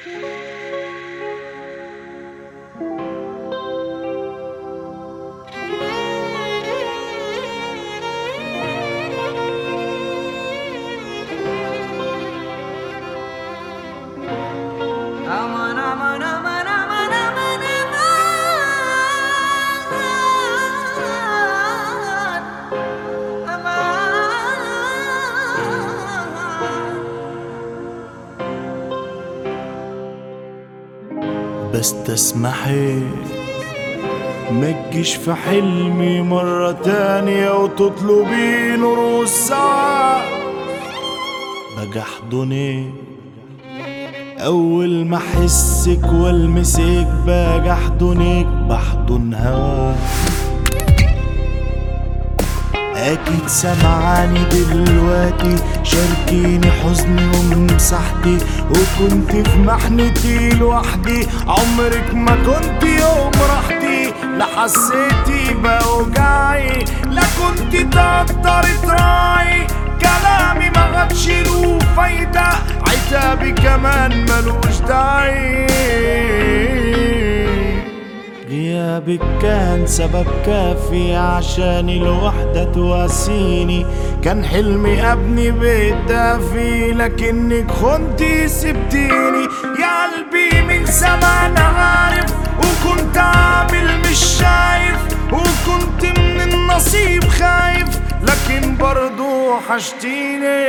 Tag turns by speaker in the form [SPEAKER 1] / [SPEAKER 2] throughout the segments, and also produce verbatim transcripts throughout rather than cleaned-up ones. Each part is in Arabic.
[SPEAKER 1] بس تسمحي ما تجيش في حلمي مرة تانية وتطلبي نرقص سوا. باجي احضنك اول ما احسك والمسك، باجي احضنك بحضن هوا. اكيد سمعاني دلوقتي، شاركيني حزني ومساحتي، وكنت في محنتي لوحدي، عمرك ما كنت يوم راحتي، لا حسيتي بوجعي، لا كنت تقدري تراعي كلامي، ما غابش له فايدة، عتابي كمان ملوش داعي. غيابك كان سبب كافي عشان الوحدة تواسيني، كان حلمي ابني بيت دافي، لكنك خنتي سبتيني. يا قلبي من زمان عارف، وكنت عامل مش شايف، وكنت من النصيب خايف، لكن برضو حشتيني.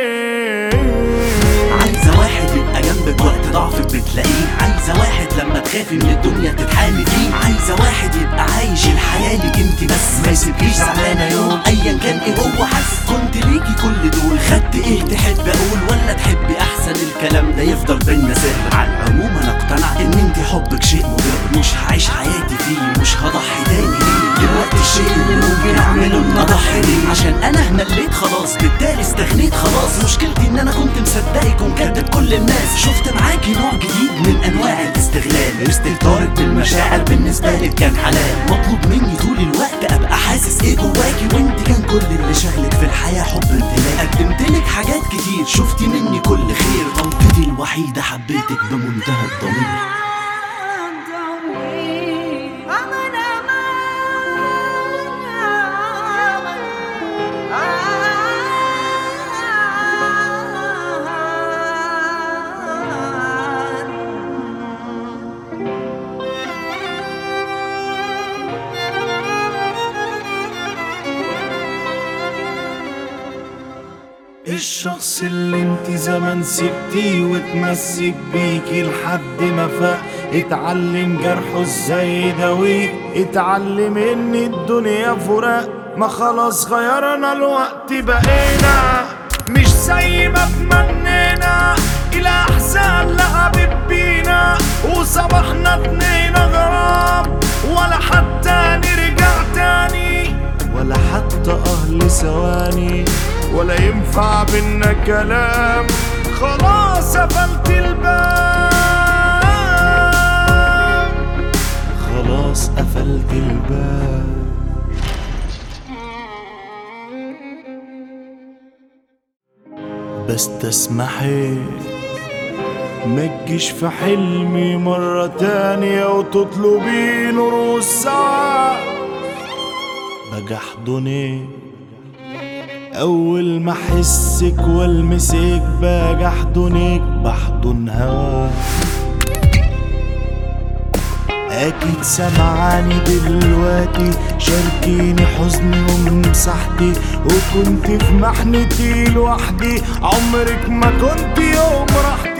[SPEAKER 2] عايزة واحد يبقى جنبك وقت ضعفك بتلاقيه، عايزة واحد لما تخافي من الدنيا تتحامي فيه، عايزة واحد يبقى عايش الحياة ليك انت بس، ما يسيبكيش زعلانة يوم ايا كان ايه هو حس. كنت ليكي كل دول، خدت ايه تحب اقول ولا تحبي احسن الكلام ده يفضل بينا سر؟ على العموم انا اقتنعت ان انت حبك شيء مضر، مش هعيش حياتي فيه، مش هضحي تاني ليه. دلوقتي الشيء اللي ممكن اعمله ان اضحي ليه، عشان انا مليت خلاص، بالتالي استغنيت خلاص. مشكلتي ان انا كنت مصدقك ومكدب كل الناس، شفت معاكي نوع جديد من انواع الاستغلال، استهتارك بالمشاعر بالنسبه لك كان حلال. مطلوب مني طول الوقت ابقى حاسس ايه جواكي، وانت كان كل اللي شغلك في الحياه حب امتلاك. قدمتلك حاجات كتير، شفتي مني كل خير، غلطتي الوحيده حبيتك بمنتهى الضمير.
[SPEAKER 1] الشخص اللي انت زمان سبتيه وتمسك بيكي لحد ما فاق، اتعلم جرحه ازاي يداويه، اتعلم ان الدنيا فراق، ما خلاص غيرنا الوقت بقينا مش زي ما تمنينا، الى احسن لعبت بينا وصبحنا اتنين غراب، ولا حتى نرجع تاني، ولا حتى اهل ثواني، ولا ينفع بينا كلام، خلاص قفلت الباب، خلاص قفلت الباب. بس تسمحي ما تجيش في حلمي مرة تانية وتطلبي نرقص سوا. باجي احضنك اول ما احسك والمسك، باجي احضنك بحضن هوا. اكيد سمعاني دلوقتي، شاركيني حزني ومساحتي، وكنت في محنتي لوحدي، عمرك ما كنت يوم راحتي.